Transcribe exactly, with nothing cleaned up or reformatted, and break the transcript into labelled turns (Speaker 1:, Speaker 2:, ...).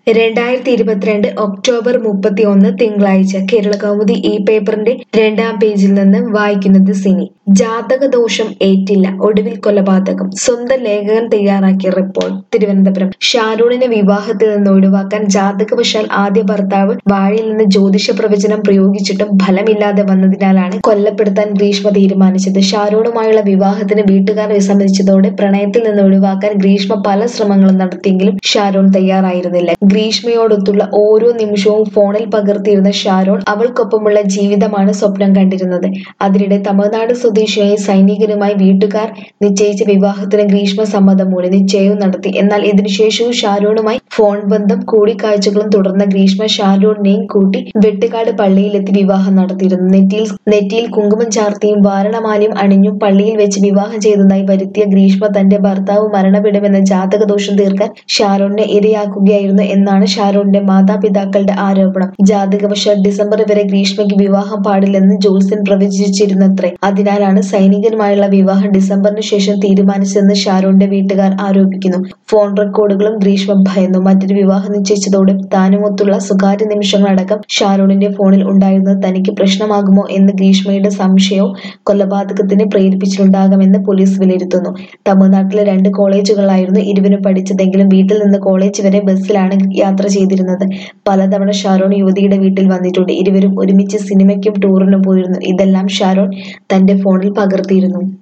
Speaker 1: രണ്ടായിരത്തി ഇരുപത്തിരണ്ട് ഒക്ടോബർ മുപ്പത്തിയൊന്ന് തിങ്കളാഴ്ച കേരളകൗമുദി ഈ പേപ്പറിന്റെ രണ്ടാം പേജിൽ നിന്ന് വായിക്കുന്നത് സിനി. ജാതകദോഷം ഏറ്റില്ല, ഒടുവിൽ കൊലപാതകം. സ്വന്തം ലേഖകൻ തയ്യാറാക്കിയ റിപ്പോർട്ട്. തിരുവനന്തപുരം. ഷാരൂണിനെ വിവാഹത്തിൽ നിന്ന് ഒഴിവാക്കാൻ ജാതകവശാൽ ആദ്യ ഭർത്താവ് വാഴയിൽ നിന്ന് ജ്യോതിഷ പ്രവചനം പ്രയോഗിച്ചിട്ടും ഫലമില്ലാതെ വന്നതിനാലാണ് കൊല്ലപ്പെടുത്താൻ ഗ്രീഷ്മ തീരുമാനിച്ചത്. ഷാരൂണുമായുള്ള വിവാഹത്തിന് വീട്ടുകാർ വിസമ്മതിച്ചതോടെ പ്രണയത്തിൽ നിന്ന് ഒഴിവാക്കാൻ ഗ്രീഷ്മ പല ശ്രമങ്ങളും നടത്തിയെങ്കിലും ഷാരോൺ തയ്യാറായിരുന്നില്ല. ഗ്രീഷ്മയോടൊത്തുള്ള ഓരോ നിമിഷവും ഫോണിൽ പകർത്തിയിരുന്ന ഷാരോൺ അവൾക്കൊപ്പമുള്ള ജീവിതമാണ് സ്വപ്നം കണ്ടിരുന്നത്. അതിനിടെ തമിഴ്നാട് സ്വദേശിയായ സൈനികനുമായി വീട്ടുകാർ നിശ്ചയിച്ച വിവാഹത്തിന് ഗ്രീഷ്മ സമ്മതം മൂളി. നിശ്ചയവും നടത്തി. എന്നാൽ ഇതിനുശേഷവും ഷാരോണുമായി ഫോൺ ബന്ധം കൂടിക്കാഴ്ചകളും തുടർന്ന ഗ്രീഷ്മ ഷാരോണിനെയും കൂട്ടി വെട്ടുകാട് പള്ളിയിലെത്തി വിവാഹം നടത്തിയിരുന്നു. നെറ്റിയിൽ നെറ്റിയിൽ കുങ്കുമം ചാർത്തിയും വാരണമാലയും അണിഞ്ഞും പള്ളിയിൽ വെച്ച് വിവാഹം ചെയ്തതായി വരുത്തിയ ഗ്രീഷ്മ തന്റെ ഭർത്താവ് മരണപ്പെടുമെന്ന ജാതകദോഷം തീർക്കാൻ ഷാരോണിനെ ഇരയാക്കുകയായിരുന്നു എന്നാണ് ഷാരോണിന്റെ മാതാപിതാക്കളുടെ ആരോപണം. ജാതകവശാൽ ഡിസംബർ വരെ ഗ്രീഷ്മയ്ക്ക് വിവാഹം പാടില്ലെന്ന് ജ്യോത്സ്യൻ പ്രവചിച്ചിരുന്നത്രേ. അതിനാലാണ് സൈനികനുമായുള്ള വിവാഹം ഡിസംബറിന് ശേഷം തീരുമാനിച്ചതെന്ന് ഷാരോണിന്റെ വീട്ടുകാർ ആരോപിക്കുന്നു. ഫോൺ റെക്കോർഡുകളും ഗ്രീഷ്മ ഭയന്നു. മറ്റൊരു വിവാഹം നിശ്ചയിച്ചതോടെ താനുമൊത്തുള്ള സ്വകാര്യ നിമിഷങ്ങളടക്കം ഷാരോണിന്റെ ഫോണിൽ ഉണ്ടായിരുന്നത് തനിക്ക് പ്രശ്നമാകുമോ എന്ന് ഗ്രീഷ്മയുടെ സംശയവും കൊലപാതകത്തിന് പ്രേരിപ്പിച്ചിട്ടുണ്ടാകാമെന്ന് പോലീസ് വിലയിരുത്തുന്നു. തമിഴ്നാട്ടിലെ രണ്ട് കോളേജുകളിലായിരുന്നു ഇരുവരും പഠിച്ചതെങ്കിലും വീട്ടിൽ നിന്ന് കോളേജ് വരെ ബസ്സിലാണ് യാത്ര ചെയ്തിരുന്നത്. പലതവണ ഷാരോൺ യുവതിയുടെ വീട്ടിൽ വന്നിട്ടുണ്ട്. ഇരുവരും ഒരുമിച്ച് സിനിമയ്ക്കും ടൂറിനും പോയിരുന്നു. ഇതെല്ലാം ഷാരോൺ തന്റെ ഫോണിൽ പകർത്തിയിരുന്നു.